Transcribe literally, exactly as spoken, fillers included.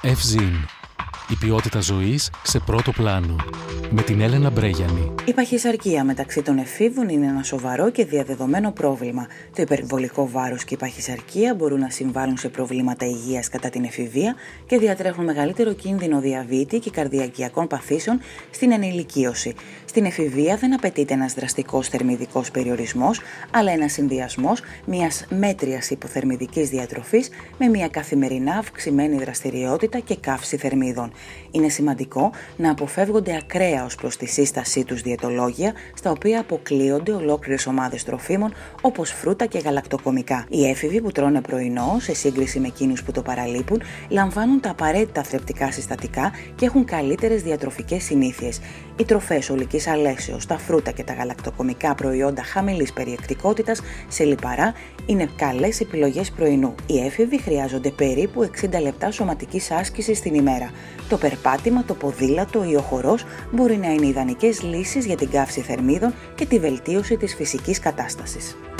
Ευζήν. Η ποιότητα ζωής σε πρώτο πλάνο. Με την Έλενα Μπρέγιανη. Η παχυσαρκία μεταξύ των εφήβων είναι ένα σοβαρό και διαδεδομένο πρόβλημα. Το υπερβολικό βάρος και η παχυσαρκία μπορούν να συμβάλλουν σε προβλήματα υγείας κατά την εφηβεία και διατρέχουν μεγαλύτερο κίνδυνο διαβήτη και καρδιακιακών παθήσεων στην ενηλικίωση. Στην εφηβεία δεν απαιτείται ένας δραστικός θερμιδικός περιορισμός, αλλά ένας συνδυασμός μιας μέτριας υποθερμιδικής διατροφής με μια καθημερινά αυξημένη δραστηριότητα και καύση θερμίδων. Είναι σημαντικό να αποφεύγονται ακραία ως προς τη σύστασή τους διαιτολόγια, στα οποία αποκλείονται ολόκληρες ομάδες τροφίμων όπως φρούτα και γαλακτοκομικά. Οι έφηβοι που τρώνε πρωινό, σε σύγκριση με εκείνους που το παραλείπουν, λαμβάνουν τα απαραίτητα θρεπτικά συστατικά και έχουν καλύτερες διατροφικές συνήθειες. Οι τροφές ολικής αλέσεως, τα φρούτα και τα γαλακτοκομικά προϊόντα χαμηλής περιεκτικότητας σε λιπαρά είναι καλές επιλογές πρωινού. Οι έφηβοι χρειάζονται περίπου εξήντα λεπτά σωματικής άσκησης την ημέρα. Το περπάτημα, το ποδήλατο ή ο χορός μπορεί να είναι ιδανικές λύσεις για την καύση θερμίδων και τη βελτίωση της φυσικής κατάστασης.